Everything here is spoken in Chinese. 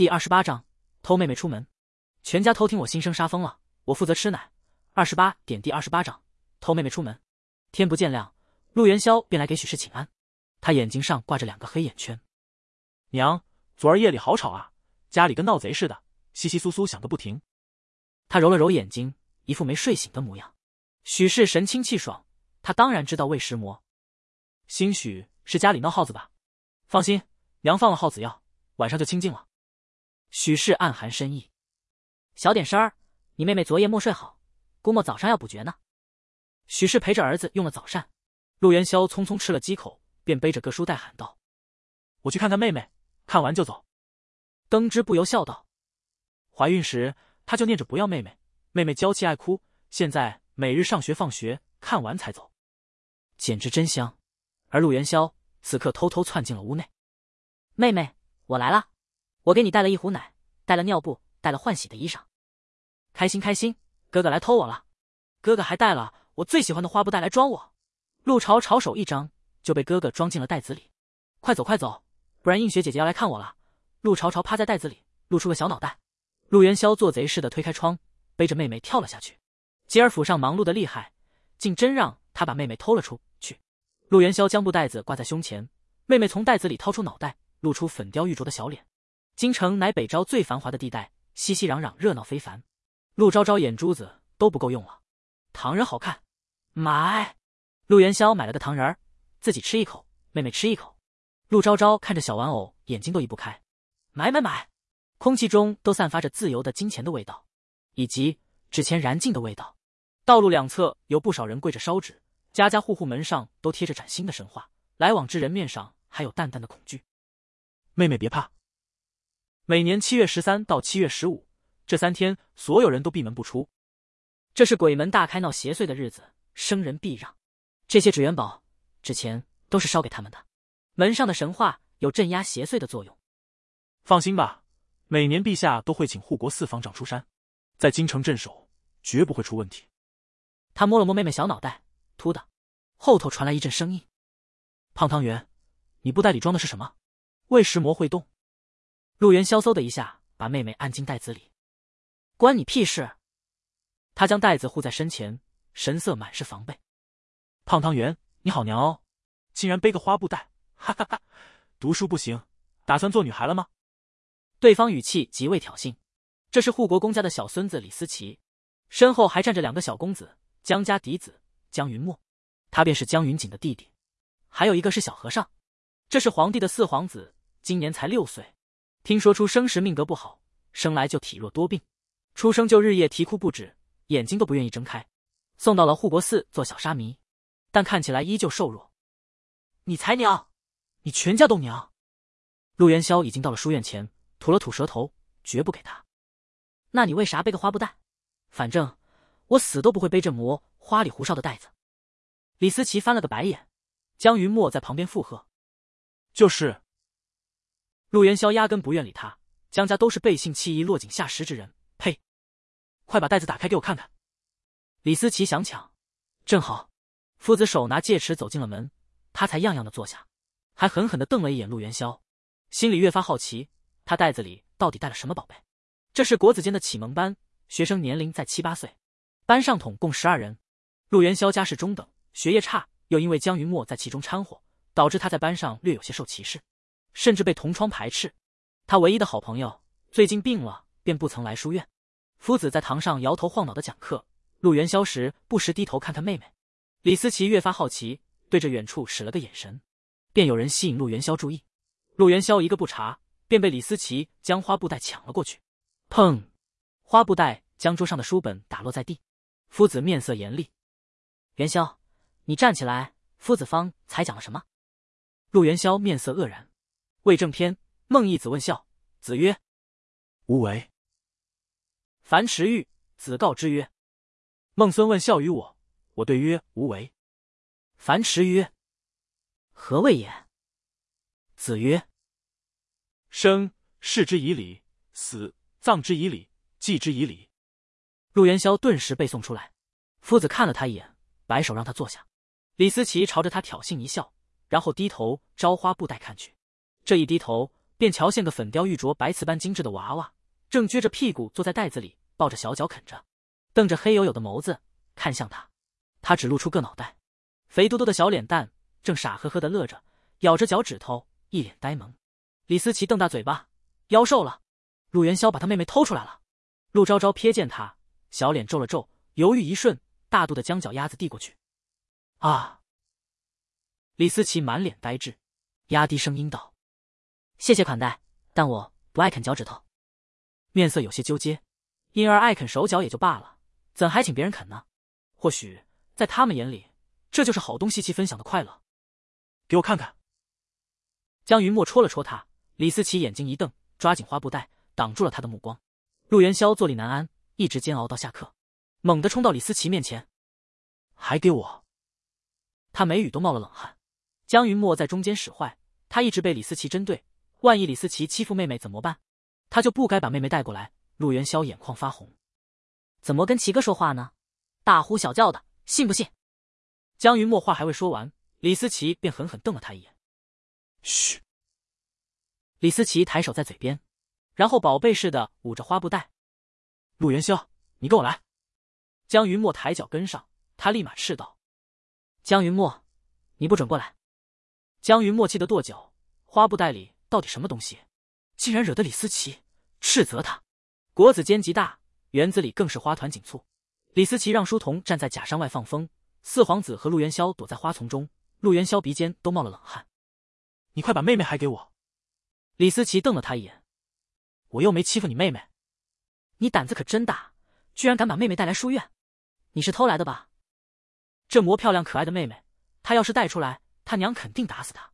第28章偷妹妹出门。全家偷听我心声杀疯了，我负责吃奶。28点第28章偷妹妹出门。天不见亮，陆元宵便来给许氏请安，他眼睛上挂着2个黑眼圈。 娘，昨儿夜里好吵啊，家里跟闹贼似的，窸窸窣窣响个不停。 他揉了揉眼睛，一副没睡醒的模样。许氏神清气爽，他当然知道喂食魔，兴许是家里闹耗子吧。放心，娘放了耗子药，晚上就清静了。许氏暗含深意。小点声儿，你妹妹昨夜没睡好，估摸早上要补觉呢。许氏陪着儿子用了早膳，陆元宵匆匆吃了几口，便背着个书袋喊道：“ 我去看看妹妹，看完就走。” 登之不由笑道：“ 怀孕时她就念着不要妹妹，妹妹娇气爱哭，现在每日上学放学看完才走， 简直真香。”而陆元宵此刻偷偷窜进了屋内。“妹妹，我来了，我给你带了一壶奶，带了尿布，带了换洗的衣裳。开心开心，哥哥来偷我了。哥哥还带了我最喜欢的花布袋来装我。”陆朝朝手一张，就被哥哥装进了袋子里。“快走快走，不然映雪姐姐要来看我了。”陆朝朝趴在袋子里，露出个小脑袋。陆元宵做贼似的推开窗，背着妹妹跳了下去。吉尔府上忙碌的厉害，竟真让他把妹妹偷了出去。陆元宵将布袋子挂在胸前，妹妹从袋子里掏出脑袋，露出粉雕玉琢的小脸。京城乃北昭最繁华的地带，熙熙攘攘，热闹非凡。陆昭昭眼珠子都不够用了，糖人好看，买。陆元宵买了个糖人，自己吃一口，妹妹吃一口。陆昭昭看着小玩偶，眼睛都移不开，买买买！空气中都散发着自由的金钱的味道，以及纸钱燃尽的味道。道路两侧有不少人跪着烧纸，家家户户门上都贴着崭新的神话，来往之人面上还有淡淡的恐惧。 妹妹别怕。每年7月13到7月15这3天，所有人都闭门不出。 这是鬼门大开闹邪祟的日子，生人避让。这些纸元宝、纸钱都是烧给他们的。门上的神话有镇压邪祟的作用。 放心吧，每年陛下都会请护国4方丈出山，在京城镇守，绝不会出问题。 他摸了摸妹妹小脑袋，突的，后头传来一阵声音：“胖汤圆，你布袋里装的是什么？为食魔会动。”陆元宵嗖的一下把妹妹按进袋子里。“关你屁事！”他将袋子护在身前，神色满是防备。 “胖汤圆，你好娘哦，竟然背个花布袋，哈哈哈！读书不行，打算做女孩了吗？” 对方语气极为挑衅。这是护国公家的小孙子李思齐，身后还站着2个小公子，江家嫡子江云墨，他便是江云锦的弟弟。还有一个是小和尚，这是皇帝的4皇子，今年才6岁。听说出生时命格不好，生来就体弱多病，出生就日夜啼哭不止，眼睛都不愿意睁开，送到了护国寺做小沙弥，但看起来依旧瘦弱。“你才娘，你全家都娘！”陆元宵已经到了书院前，吐了吐舌头，绝不给他。“那你为啥背个花布袋？反正我死都不会背这磨花里胡哨的袋子。”李思齐翻了个白眼，江云墨在旁边附和：“ 就是。” 陆元宵压根不愿理他，江家都是背信弃义、落井下石之人。呸！快把袋子打开给我看看。李思齐想抢，正好夫子手拿戒尺走进了门，他才样样的坐下，还狠狠地瞪了一眼陆元宵，心里越发好奇，他袋子里到底带了什么宝贝。这是国子监的启蒙班，学生年龄在7、8岁，班上统共12人。陆元宵家世中等，学业差，又因为江云墨在其中掺和，导致他在班上略有些受歧视，甚至被同窗排斥。他唯一的好朋友最近病了，便不曾来书院。夫子在堂上摇头晃脑的讲课，陆元宵时不时低头看看妹妹。李思齐越发好奇，对着远处使了个眼神，便有人吸引陆元宵注意。陆元宵一个不察，便被李思齐将花布袋抢了过去。砰！花布袋将桌上的书本打落在地。夫子面色严厉：“元宵，你站起来！夫子方才讲了什么？”陆元宵面色愕然。魏正篇，孟义子问孝，子曰：“ 无为。” 樊迟玉，子告之曰：“ 孟孙问孝于我，我对曰：无为。” 樊迟曰：“何谓也？”子曰：“ 生，视之以礼；死，葬之以礼；祭之以礼。” 陆元宵顿时背诵出来。夫子看了他一眼，摆手让他坐下。李思齐朝着他挑衅一笑，然后低头招花布袋看去。这一低头， 便瞧见个粉雕玉琢、白瓷般精致的娃娃，正撅着屁股坐在袋子里，抱着小脚啃着，瞪着黑黝黝的眸子看向他。他只露出个脑袋，肥嘟嘟的小脸蛋正傻呵呵的乐着，咬着脚趾头，一脸呆萌。李思琪瞪大嘴巴，妖兽了！陆元宵把他妹妹偷出来了。陆昭昭瞥见他，小脸皱了皱，犹豫一瞬，大肚的将脚丫子递过去。啊！李思琪满脸呆滞，压低声音道：“谢谢款待，但我不爱啃脚趾头。”面色有些纠结，因儿爱啃手脚也就罢了，怎还请别人啃呢？或许在他们眼里，这就是好东西气分享的快乐。 给我看看。 江云墨戳了戳他，李思琪眼睛一瞪，抓紧花布袋挡住了他的目光。陆元宵坐立难安，一直煎熬到下课，猛地冲到李思琪面前：“ 还给我！” 他眉宇都冒了冷汗。江云墨在中间使坏，他一直被李思琪针对，万一李思琪欺负妹妹怎么办？他就不该把妹妹带过来。陆元宵眼眶发红，怎么跟齐哥说话呢？大呼小叫的，信不信？江云墨话还未说完，李思琪便狠狠瞪了他一眼。 嘘！ 李思琪抬手在嘴边，然后宝贝似的捂着花布袋。 陆元宵，你跟我来！ 江云墨抬脚跟上，他立马斥道：“江云墨，你不准过来！”江云墨气得跺脚，花布袋里到底什么东西，竟然惹得李思琪斥责他。果子间极大，园子里更是花团锦簇。李思琪让书童站在假山外放风，四皇子和陆元宵躲在花丛中，陆元宵鼻尖都冒了冷汗。 你快把妹妹还给我！ 李思琪瞪了他一眼：“ 我又没欺负你妹妹。” 你胆子可真大，居然敢把妹妹带来书院，你是偷来的吧？这么漂亮可爱的妹妹，她要是带出来，他娘肯定打死她。